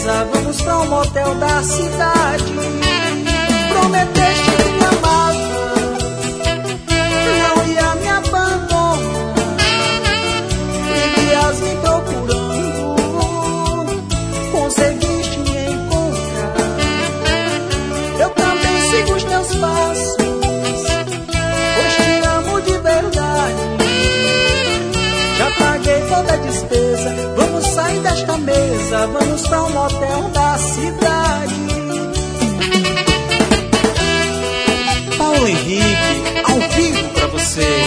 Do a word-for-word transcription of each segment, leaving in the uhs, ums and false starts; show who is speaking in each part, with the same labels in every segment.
Speaker 1: mesa, vamos pra um motel da cidade. Prometeste que me amava, não ia me abandonar. Vivias me procurando, conseguiste me encontrar. Eu também sigo os teus passos, pois te amo de verdade. Já paguei toda a despesa, vamos sair desta mesa, vamos pra um motel da cidade.
Speaker 2: Paulo Henrique, ao vivo pra você.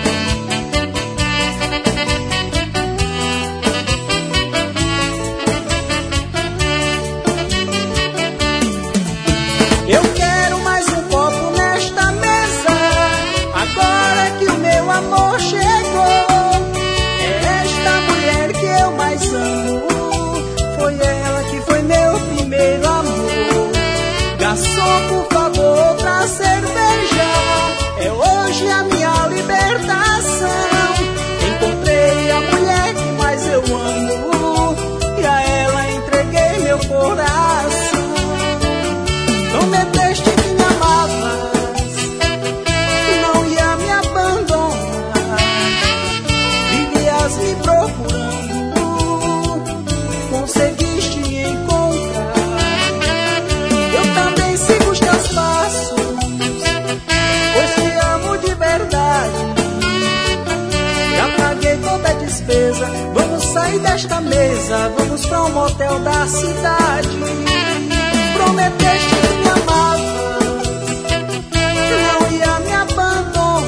Speaker 1: Eu quero mais um copo nesta mesa, agora que o meu amor chegou. É esta mulher que eu mais amo, foi ela que foi meu primeiro amor. Garçom, por favor, outra cerveja, é hoje a minha libertação. Encontrei a mulher que mais eu amo, e a ela entreguei meu coração. Prometeste que me amavas, não ia me abandonar. Vivias me procurando, conseguiste me encontrar. Eu também sigo os teus passos, pois te amo de verdade. Já paguei toda a despesa, vamos sair desta mesa, vamos pra um motel da cidade. Prometeste que me amava, não ia me abandonar.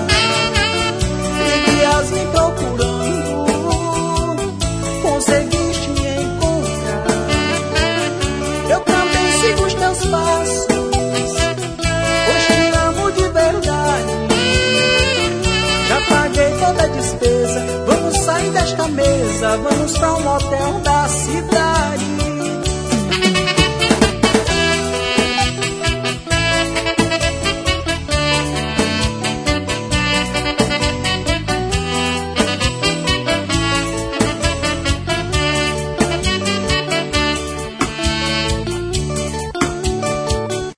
Speaker 1: Vivias me procurando, conseguiste me encontrar. Eu também sigo os teus passos, pois te amo de verdade. Já paguei toda a despesa, vamos sair desta mesa, vamos pra um motel da cidade.